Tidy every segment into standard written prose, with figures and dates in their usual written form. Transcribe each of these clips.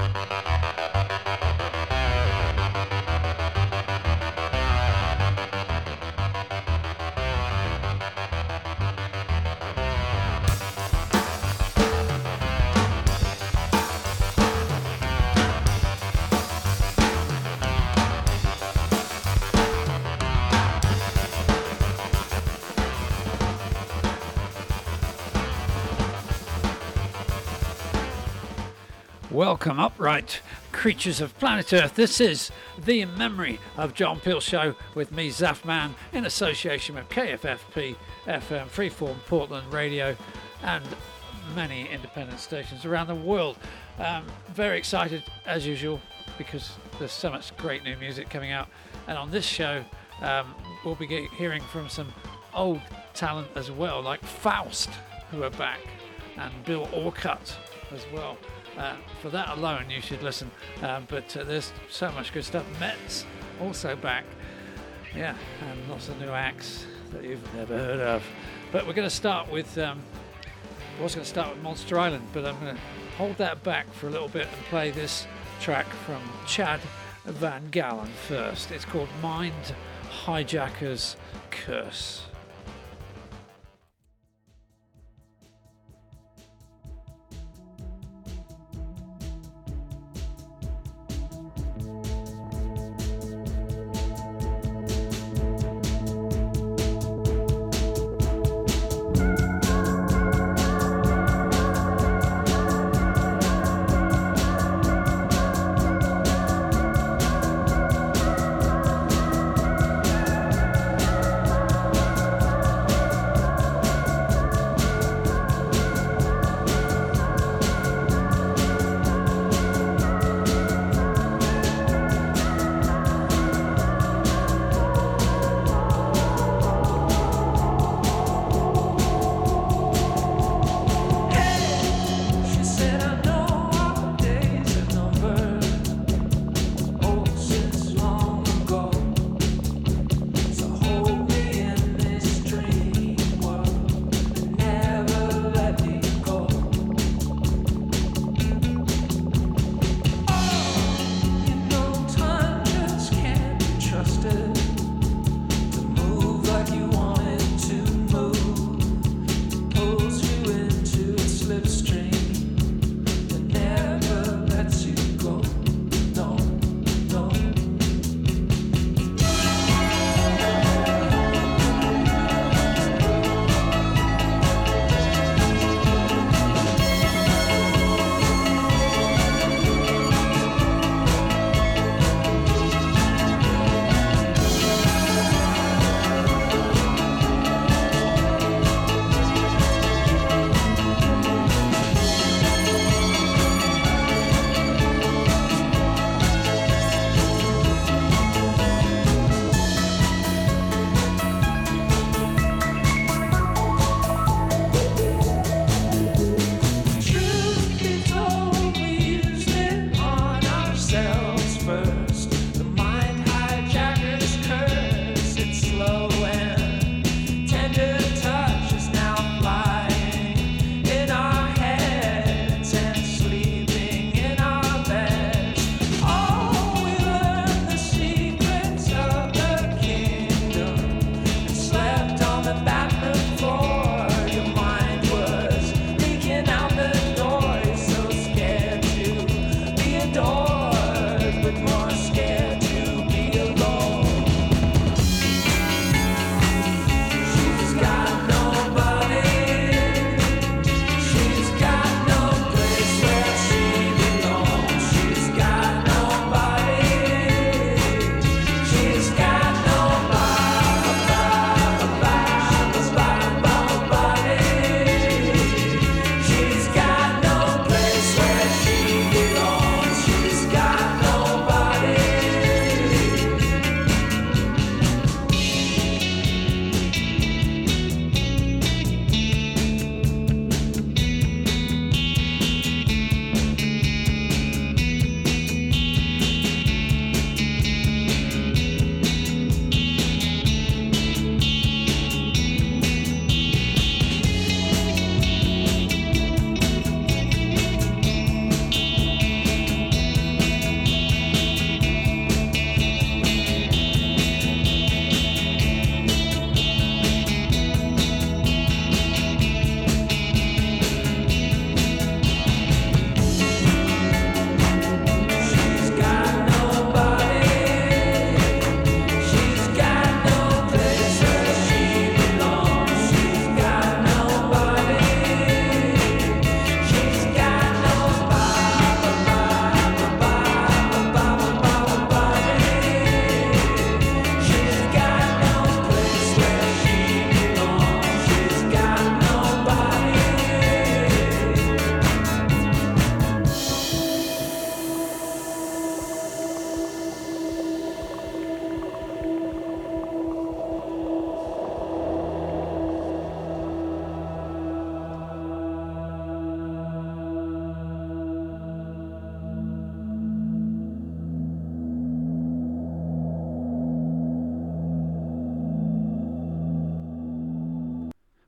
Welcome, upright creatures of planet Earth. This is the In Memory of John Peel show with me, Zafman, in association with KFFP FM, Freeform Portland Radio, and many independent stations around the world. Very excited, as usual, because there's so much great new music coming out. And on this show, we'll be hearing from some old talent as well, like Faust, who are back, and Bill Orcutt as well. For that alone, you should listen. But there's so much good stuff. Mets also back. Yeah, and lots of new acts that you've never heard of. But we're going to start with, I was going to start with Monster Island, but I'm going to hold that back for a little bit and play this track from Chad Van Galen first. It's called Mind Hijacker's Curse.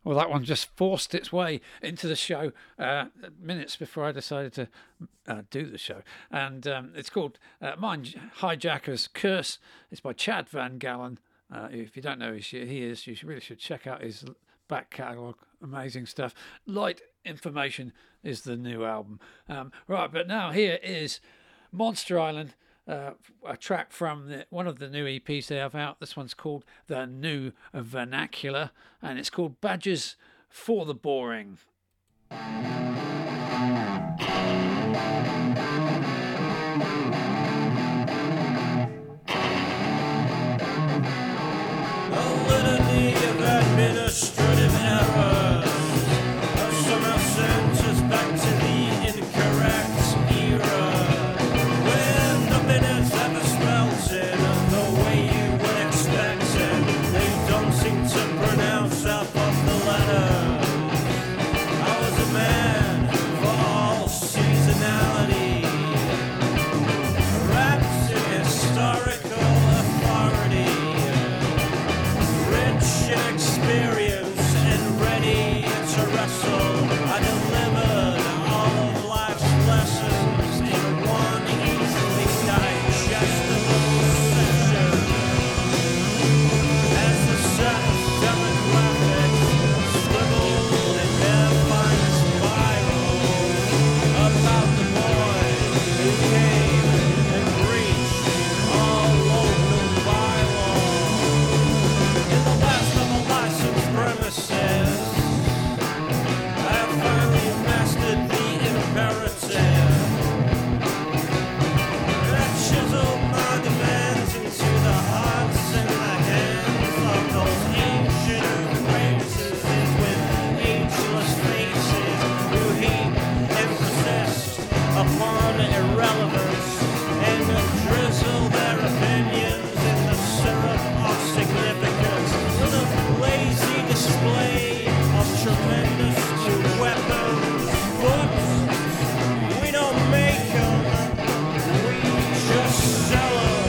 Well, that one just forced its way into the show minutes before I decided to do the show. And it's called Mind Hijacker's Curse. It's by Chad Van Gallen. If you don't know who he is, you really should check out his back catalogue. Amazing stuff. Light Information is the new album. Right, but now here is Monster Island, a track from one of the new EPs they have out. This one's called The New Vernacular, and it's called Badges for the Boring. A litany of administrative errors have somehow sent us back to the incorrect era, where nothing has ever spelt it the way you would expect it. They don't seem to pronounce half of the letters. I was a man for all seasonality, wrapped in historical authority, rich in experience and ready to wrestle. I delivered all of life's lessons in one easily digestible session. As the set of demographics scribbled in their fine spiral about the boy who came and breached all local bylaws. In the last of the licensed premises, I have finally mastered the imperative. I chiseled my demands into the hearts and the hands of those ancient acquaintances with ageless faces who heap and persist upon irrelevance and drizzle their opinions in the syrup of significance with a lazy display of tremendous weapons. But we don't make them, we just sell them.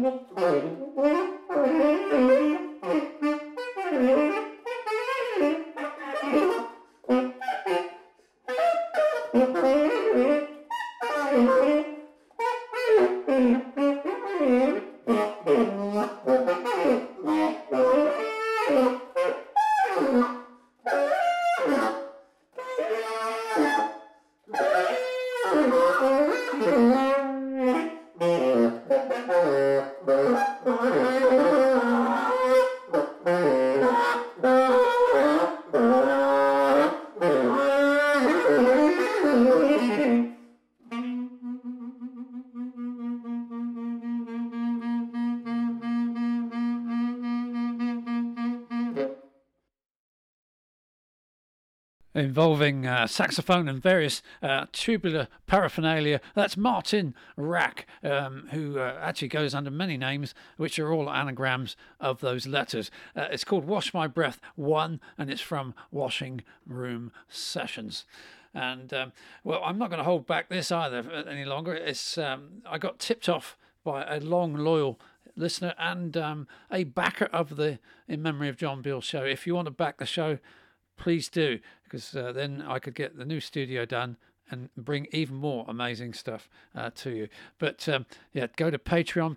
Involving saxophone and various tubular paraphernalia. That's Martin Rack, who actually goes under many names, which are all anagrams of those letters. It's called Wash My Breath 1, and it's from Washing Room Sessions. And, well, I'm not going to hold back this either any longer. It's I got tipped off by a long, loyal listener and a backer of the In Memory of John Peel show. If you want to back the show, please do, because then I could get the new studio done and bring even more amazing stuff to you. But yeah, go to Patreon,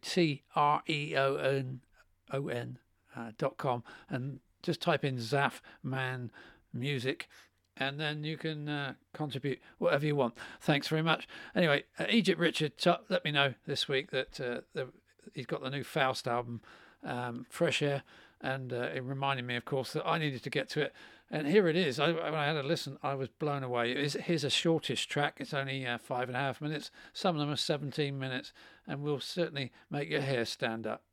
patreon.com, and just type in Zaf Man Music, and then you can contribute whatever you want. Thanks very much. Anyway, Egypt Richard let me know this week that he's got the new Faust album, Fresh Air, and it reminded me, of course, that I needed to get to it. And here it is. When I had a listen, I was blown away. Here's a shortish track. It's only 5.5 minutes. Some of them are 17 minutes, and will certainly make your hair stand up.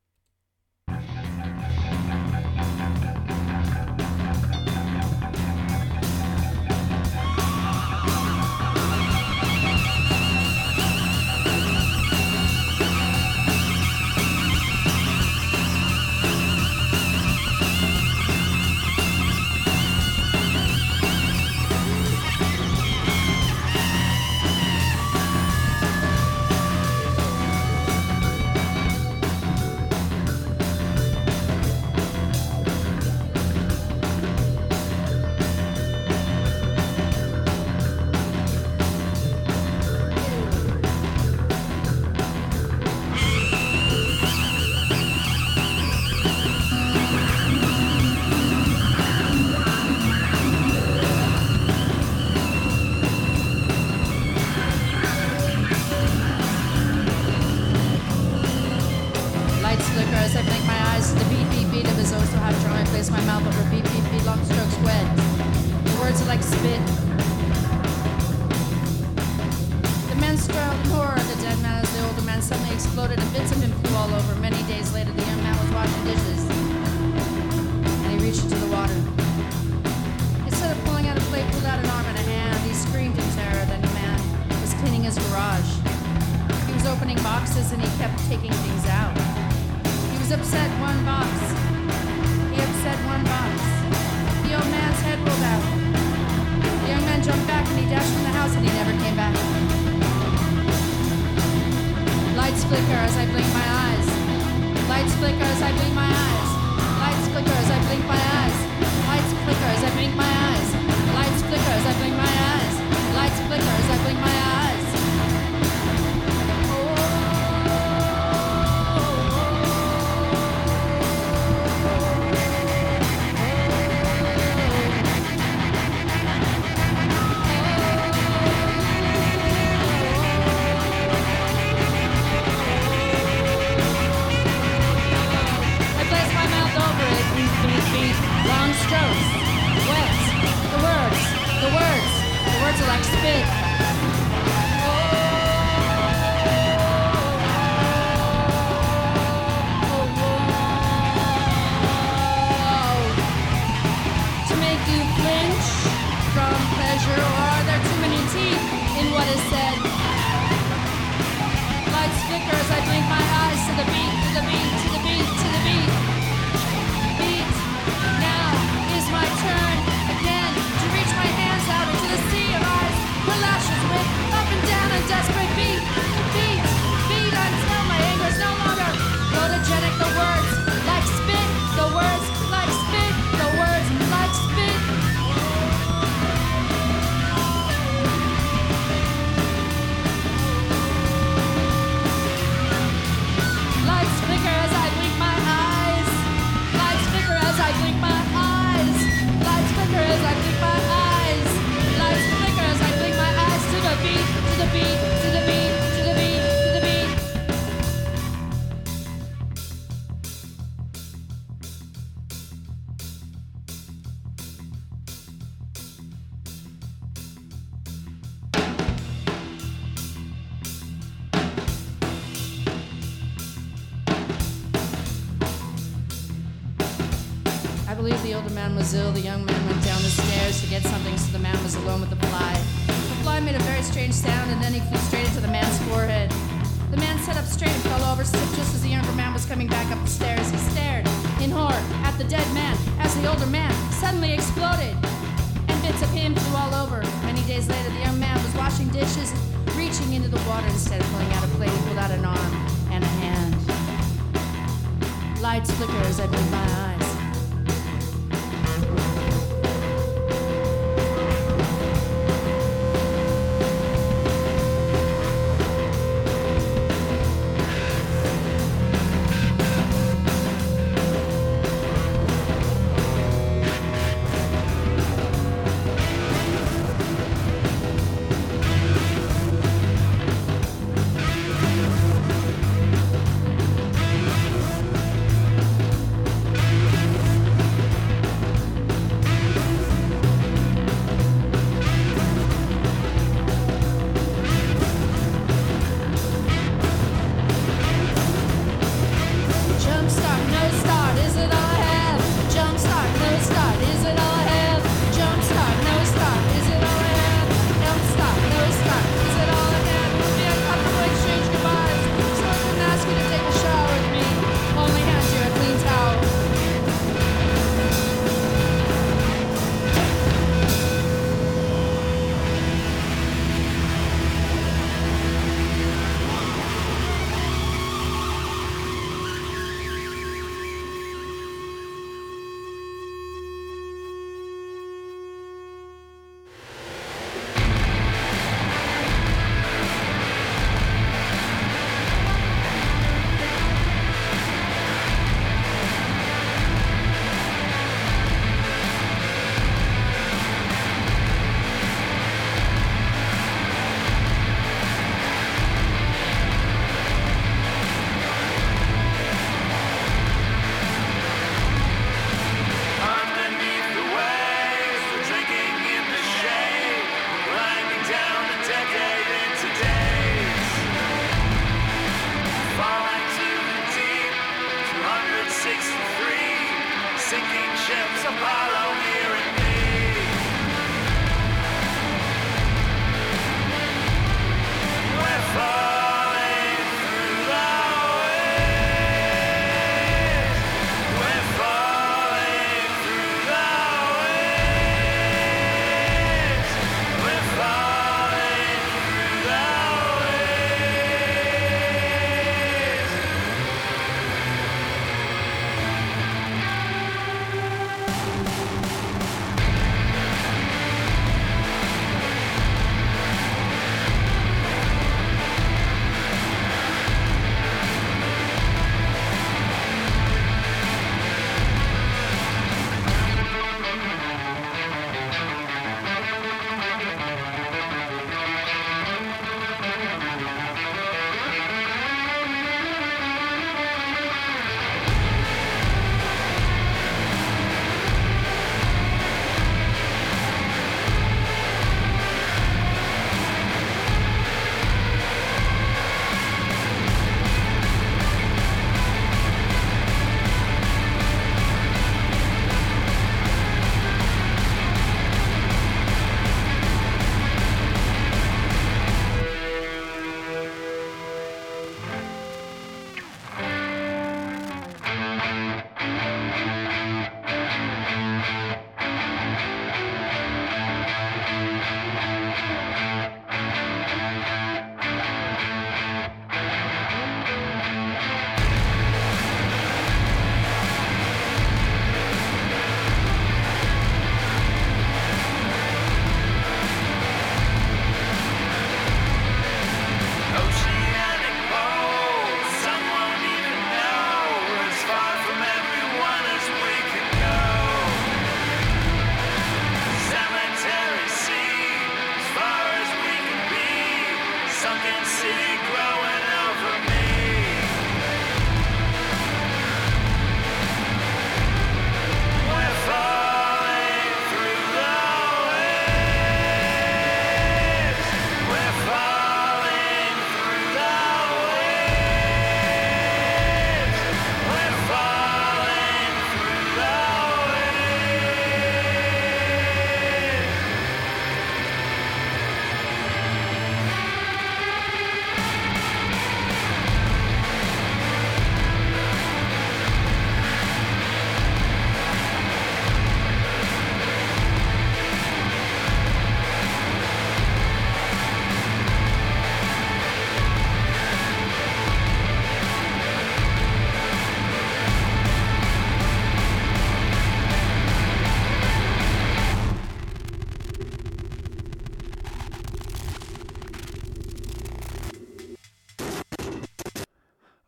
Now is my turn again to reach my hands out into the sea of eyes. Relax. believe the older man was ill. The young man went down the stairs to get something, so the man was alone with the fly. The fly made a very strange sound, and then he flew straight into the man's forehead. The man sat up straight and fell over just as the younger man was coming back up the stairs. He stared in horror at the dead man as the older man suddenly exploded, and bits of him flew all over. Many days later, the young man was washing dishes, reaching into the water. Instead of pulling out a plate, he pulled out an arm and a hand. Lights flicker as I blink my eyes.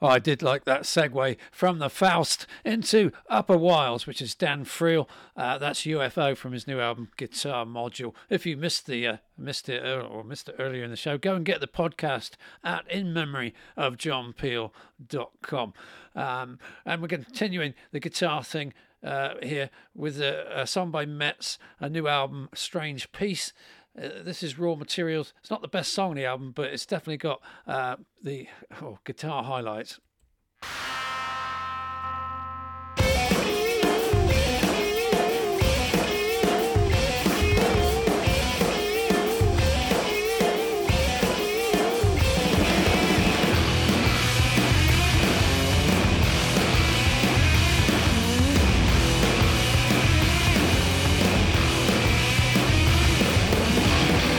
Oh, I did like that segue from the Faust into Upper Wilds, which is Dan Friel. That's UFO from his new album Guitar Module. If you missed it earlier in the show, go and get the podcast at inmemoryofjohnpeel.com. And we're continuing the guitar thing here with a song by Metz, a new album, Strange Peace. This is Raw Materials. It's not the best song on the album, but it's definitely got the guitar highlights.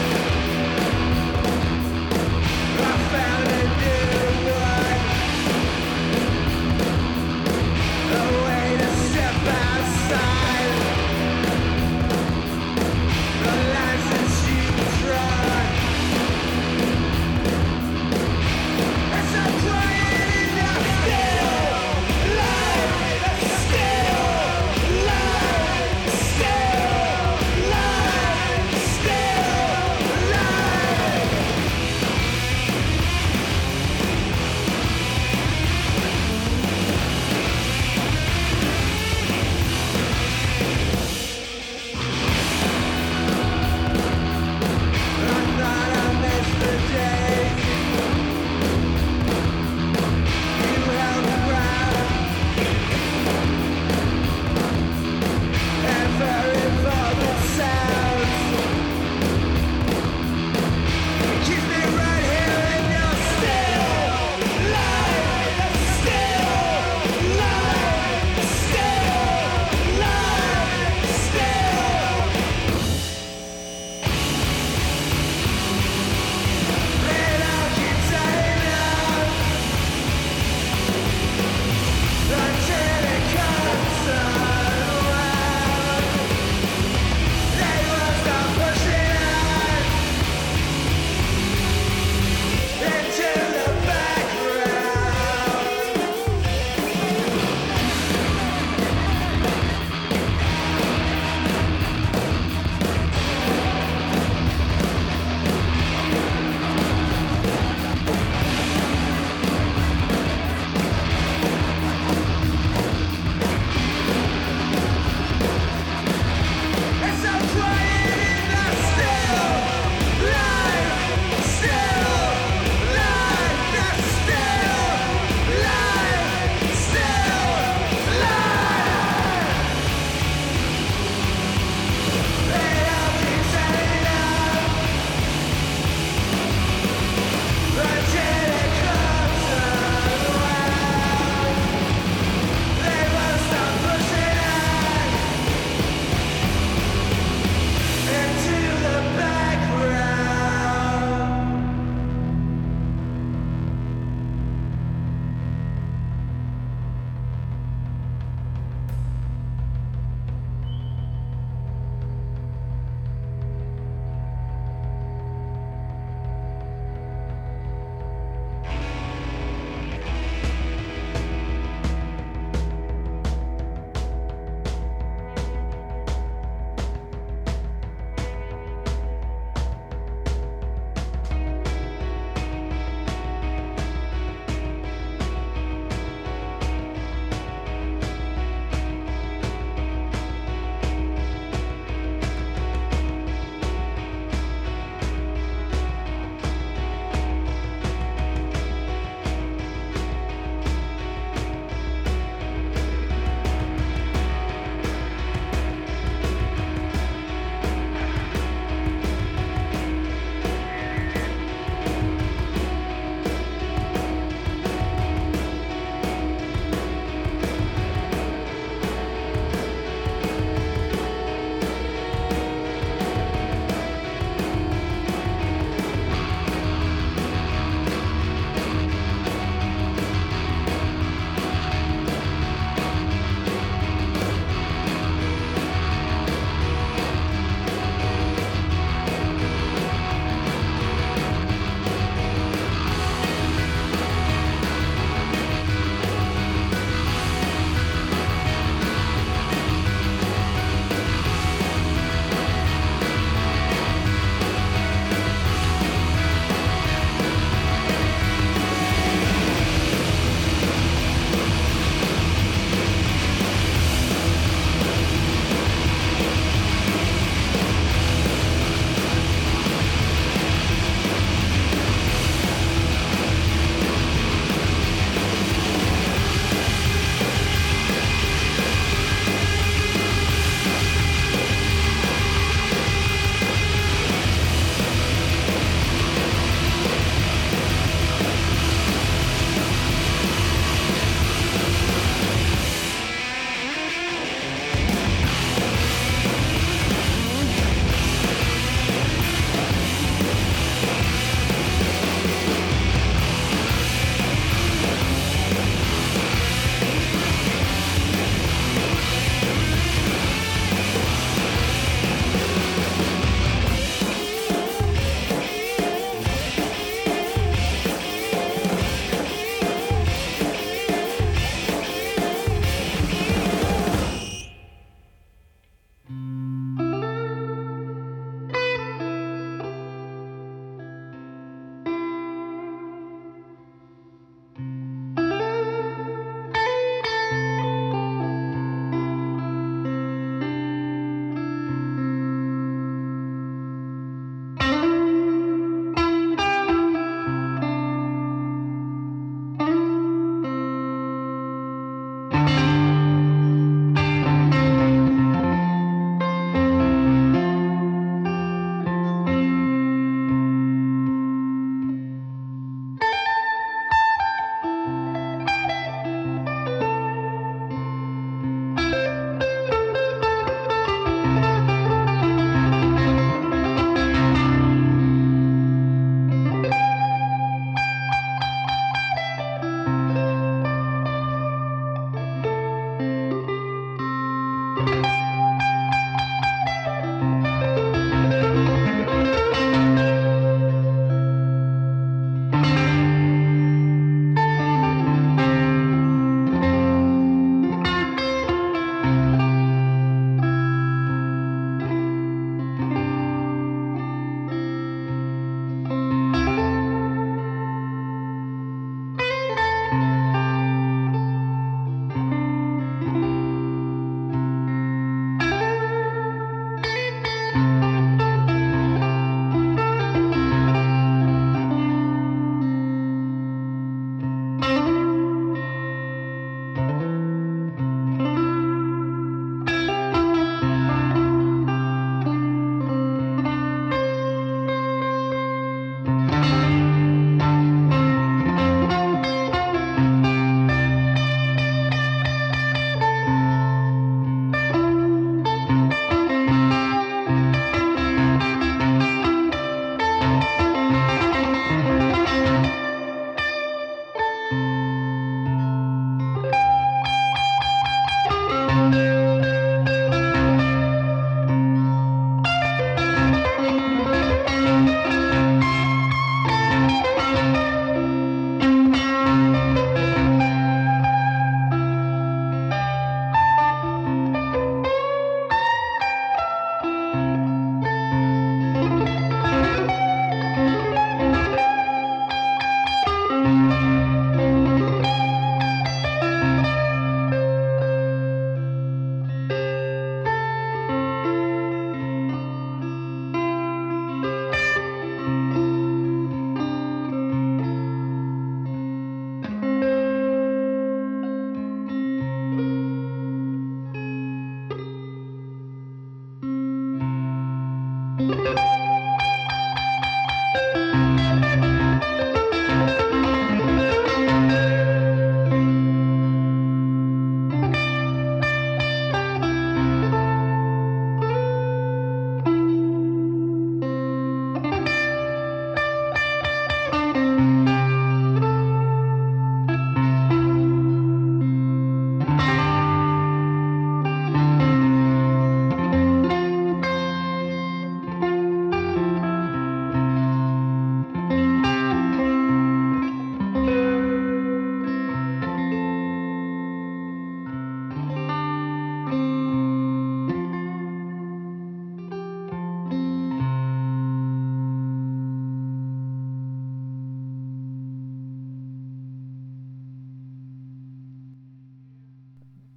I found a new one.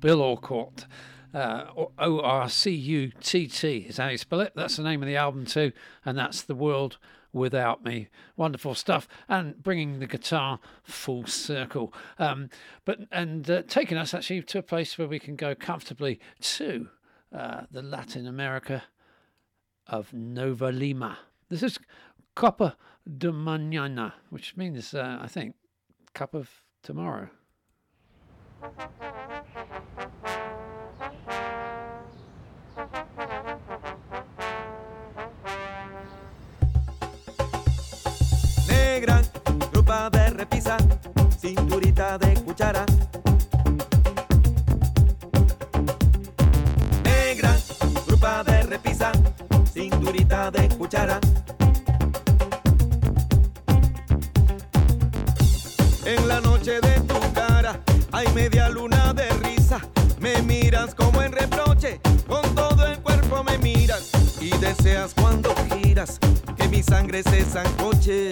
Bill Orcutt. Orcutt is how you spell it. That's the name of the album too, and that's The World Without Me. Wonderful stuff, and bringing the guitar full circle. Taking us actually to a place where we can go comfortably to the Latin America of Nova Lima. This is Copa de Mañana, which means, I think, cup of tomorrow. Negra, grupa de repisa, cinturita de cuchara. Negra, grupa de repisa, cinturita de cuchara. En la noche de tu cara hay media luna de risa. Me miras como en reproche, con todo el cuerpo me miras y deseas cuando giras que mi sangre se sancoche.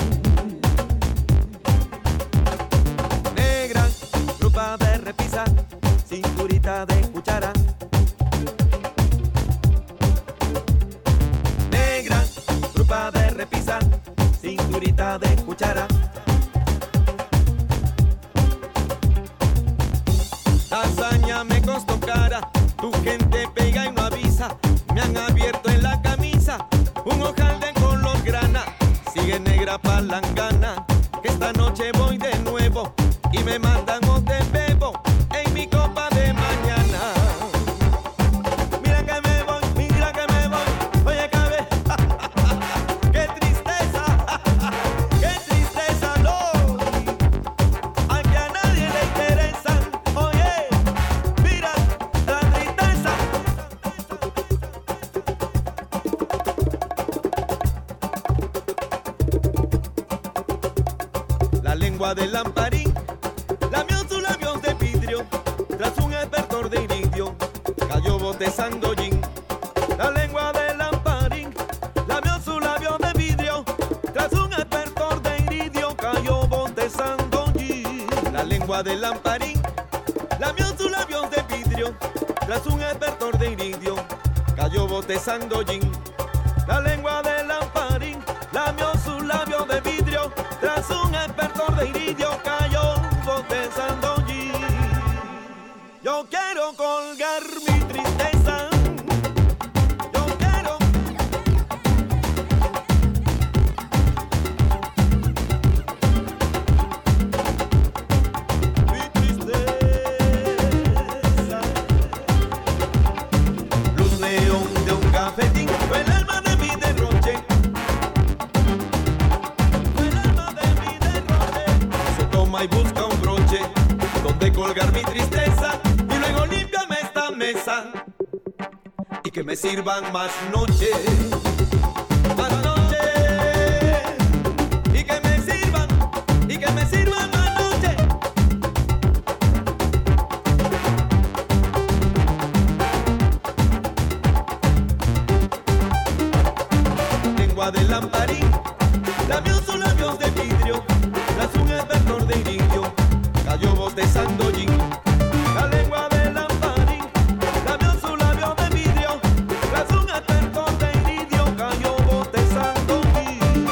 Negra, grupa de repisa, cinturita de cuchara. Negra, grupa de repisa, cinturita de cuchara. La hazaña me costó cara, tu gente pega y no avisa. Me han abierto en la camisa un ojal de color grana. Sigue negra palangana, que esta noche voy de nuevo y me mandan o te bebo en mi copa de mañana. Mira que me voy, oye cabe, qué tristeza, no, aquí a nadie le interesa. Oye, mira la tristeza. La lengua del lamparín lamió sus labios de vidrio, tras un espertor de iridio cayó botezando gin. La lengua del lamparín lamió sus labios de vidrio, tras un espertor de iridio cayó botezando gin. La lengua del lamparín lamió sus labios de vidrio, tras un espertor de iridio cayó botezando gin. La lengua del lamparín lamió sus labios de vidrio, tras un espertor de iridio cayó botezando gin. Yo quiero colgar mi tristeza. Yo quiero. Mi tristeza. Luz león de un cafetín fue el alma de mi derroche. Fue el alma de mi derroche. Se toma y busca un broche donde colgar mi tristeza y luego límpiame esta mesa y que me sirvan más noche, más noche, y que me sirvan más noche. Lengua del lamparín lamió sus labios de vidrio, tras un espertor de iridio cayó botezando gin. La lengua del lamparín lamió sus labios de vidrio, tras un espertor de iridio cayó botezando gin.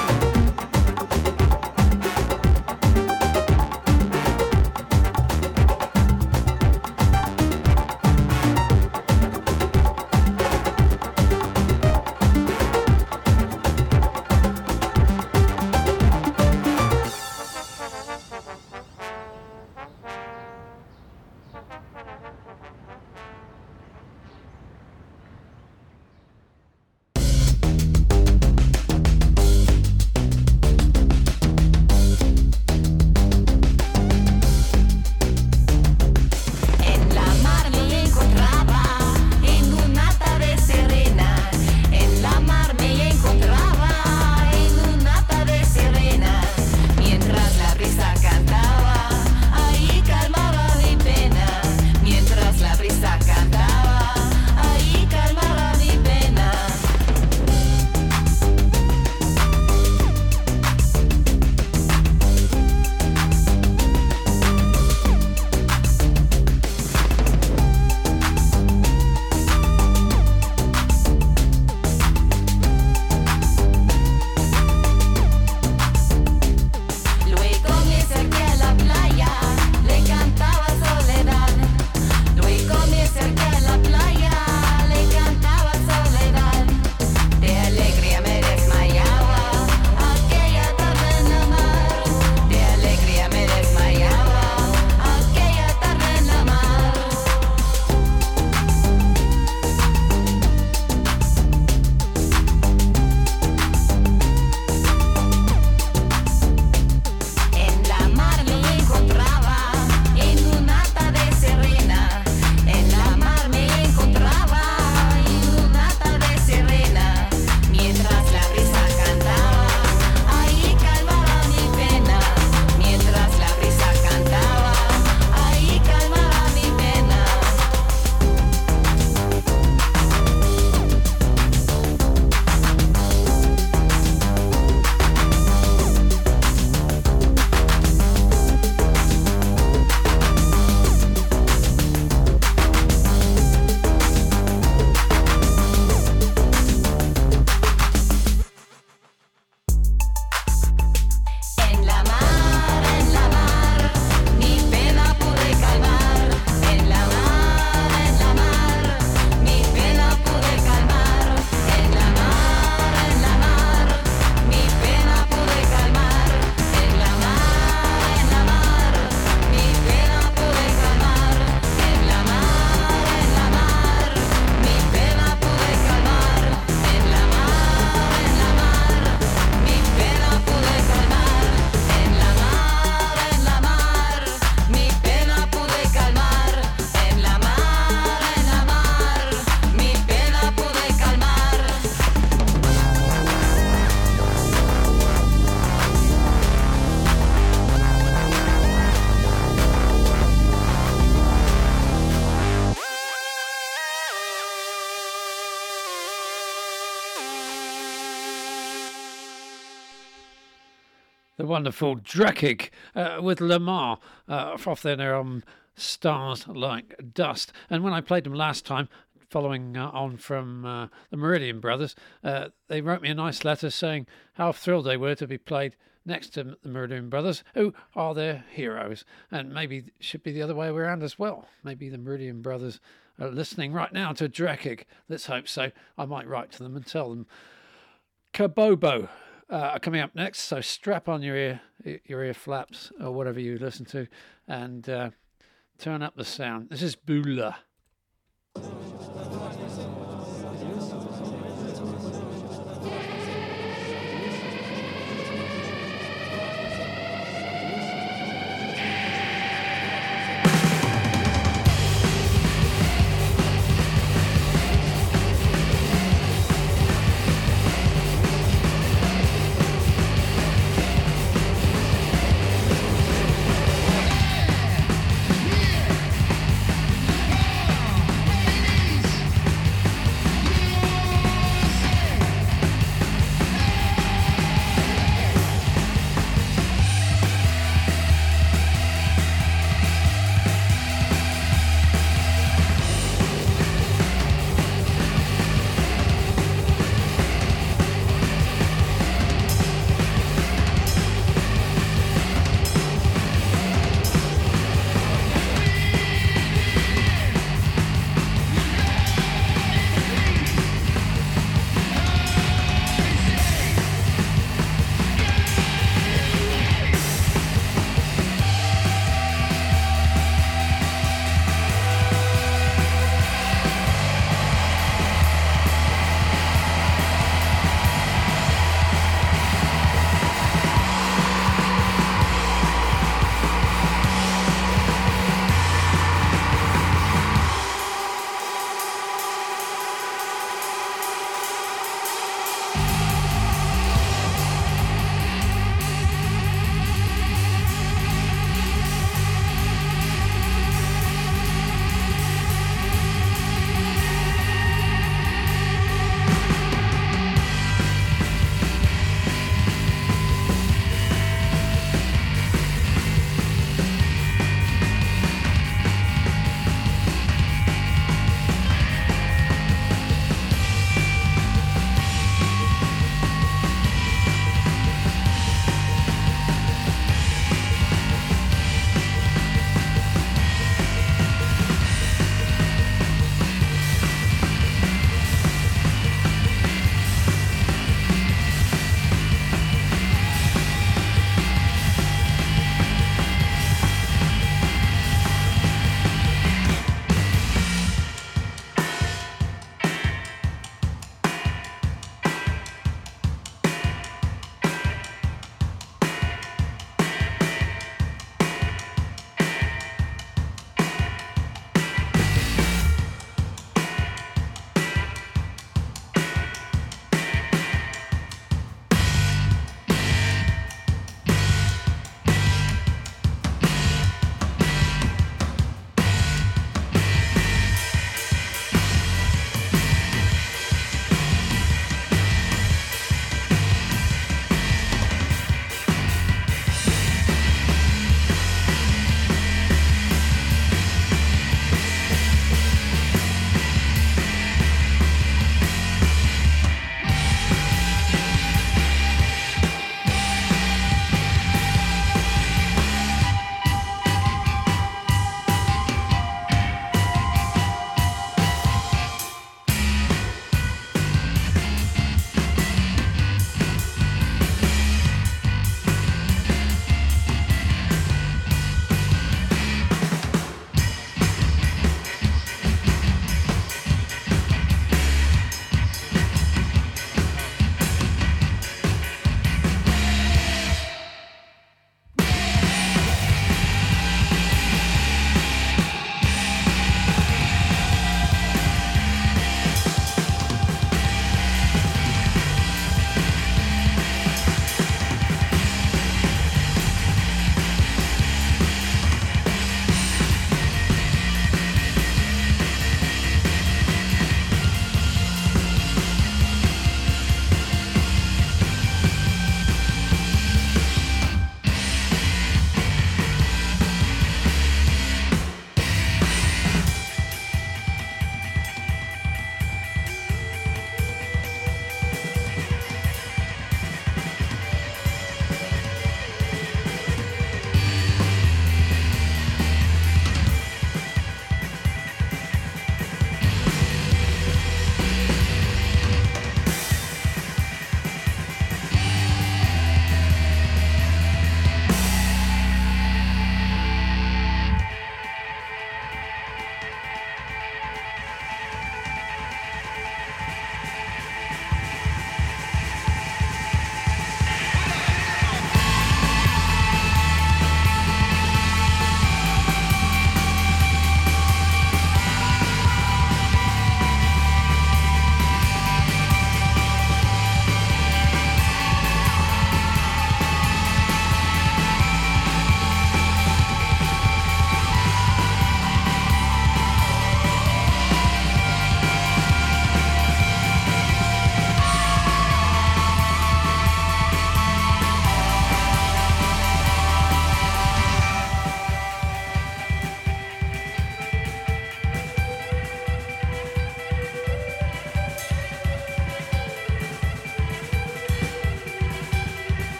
the wonderful Dreckig with Lamar off their Stars Like Dust. And when I played them last time, following on from the Meridian Brothers, they wrote me a nice letter saying how thrilled they were to be played next to the Meridian Brothers, who are their heroes. And maybe it should be the other way around as well. Maybe the Meridian Brothers are listening right now to Dreckig. Let's hope so. I might write to them and tell them. Kabobo are coming up next, so strap on your ear flaps or whatever you listen to, and turn up the sound. This is Bula. Yeah.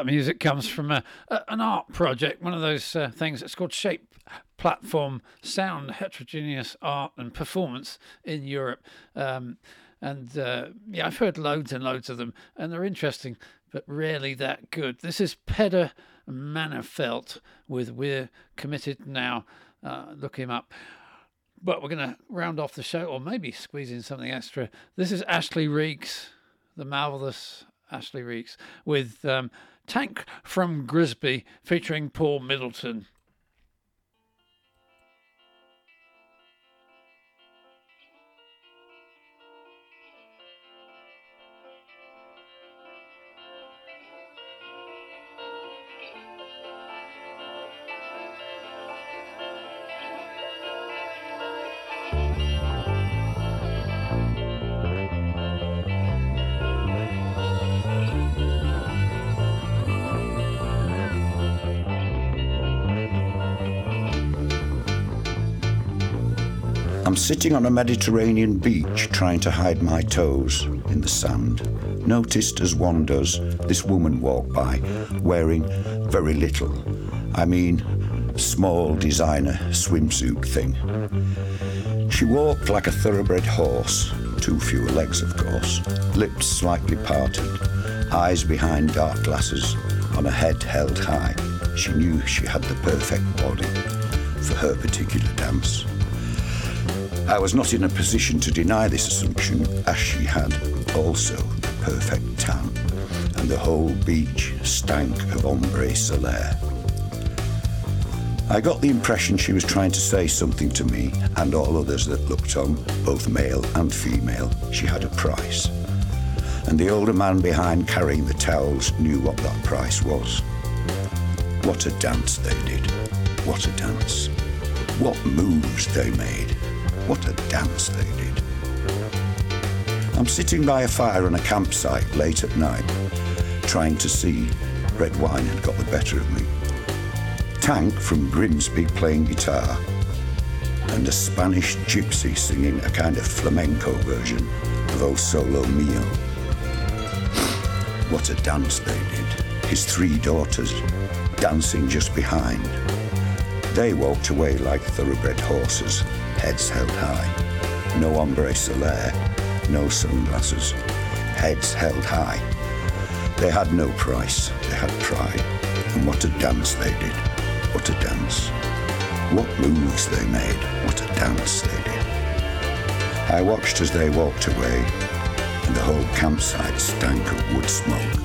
that music comes from an art project, one of those things that's called Shape Platform Sound, Heterogeneous Art and Performance in Europe. I've heard loads and loads of them, and they're interesting, but rarely that good. This is Peder Manafelt with We're Committed Now. Look him up. But we're going to round off the show, or maybe squeeze in something extra. This is Ashley Reeks, the marvellous Ashley Reeks, with Tank from Grisby featuring Paul Middleton. I'm sitting on a Mediterranean beach trying to hide my toes in the sand. Noticed, as one does, this woman walk by wearing very little. I mean, small designer swimsuit thing. She walked like a thoroughbred horse, too fewer legs of course, lips slightly parted, eyes behind dark glasses, on a head held high. She knew she had the perfect body for her particular dance. I was not in a position to deny this assumption, as she had also the perfect tan, and the whole beach stank of ombre solaire. I got the impression she was trying to say something to me and all others that looked on, both male and female. She had a price, and the older man behind carrying the towels knew what that price was. What a dance they did. What a dance. What moves they made. What a dance they did. I'm sitting by a fire on a campsite late at night, trying to see. Red wine had got the better of me. Tank from Grimsby playing guitar, and a Spanish gypsy singing a kind of flamenco version of O Solo Mio. What a dance they did. His 3 daughters dancing just behind. They walked away like thoroughbred horses, heads held high. No ombre solaire, no sunglasses, heads held high. They had no price, they had pride. And what a dance they did, what a dance. What moves they made, what a dance they did. I watched as they walked away, and the whole campsite stank of wood smoke.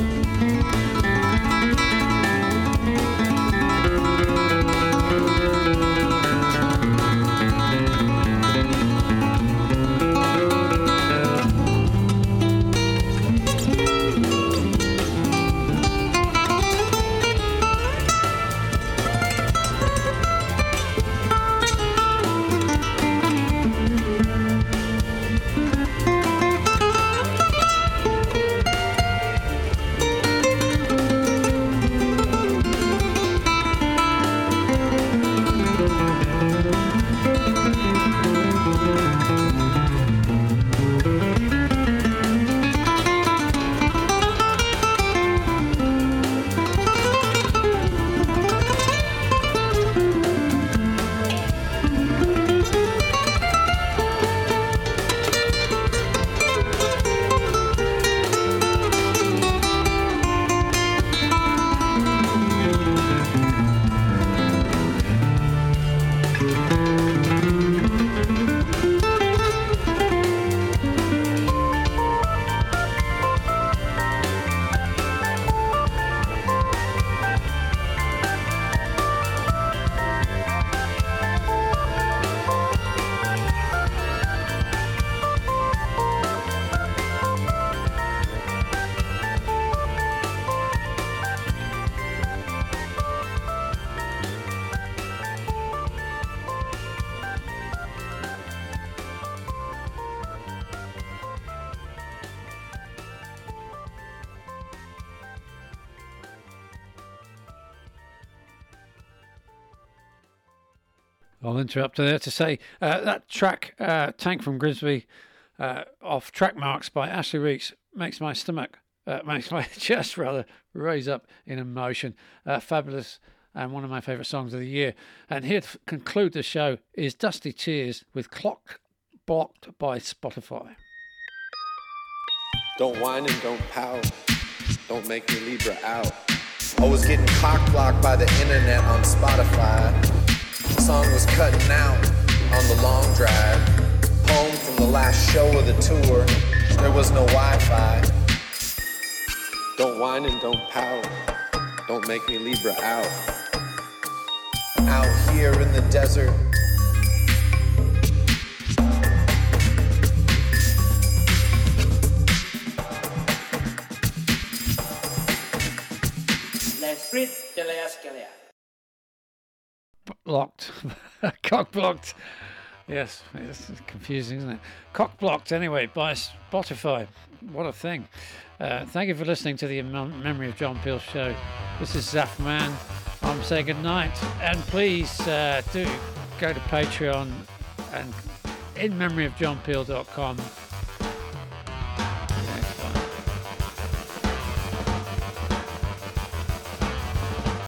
I'll interrupt there to say that track, Tank from Grimsby, off Track Marks by Ashley Reeks, makes my stomach makes my chest rather raise up in emotion. Fabulous and one of my favourite songs of the year. And here to conclude the show is Dusty Tears with Clock Blocked by Spotify. Don't whine and don't pout. Don't make me Libra out. I was getting cock blocked by the internet on Spotify. The song was cutting out on the long drive. Home from the last show of the tour. There was no Wi-Fi. Don't whine and don't pout. Don't make me Libra out. Out here in the desert. Blocked. Cock blocked. Yes, it's confusing, isn't it? Cock blocked anyway by Spotify. What a thing. Thank you for listening to the Memory of John Peel show. This is Zaf Man. I'm saying good night. And please do go to Patreon and inmemoryofjohnpeel.com